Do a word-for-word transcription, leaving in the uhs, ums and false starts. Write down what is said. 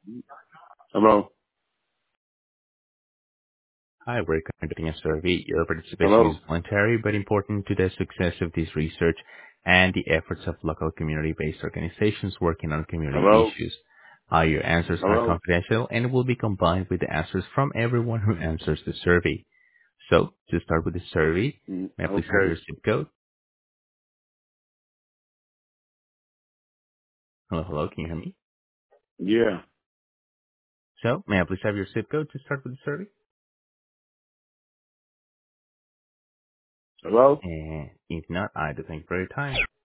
Hello? Hi, we're conducting a survey. Your participation is Hello? voluntary but important to the success of this research and the efforts of local community-based organizations working on community Hello? issues. Uh, your answers are Hello? confidential and will be combined with the answers from everyone who answers the survey. So, to start with the survey, Mm, may I please have okay. your zip code? Hello, hello, can you hear me? Yeah. So, may I please have your zip code to start with the survey? Hello? And if not, I do thank you for your time.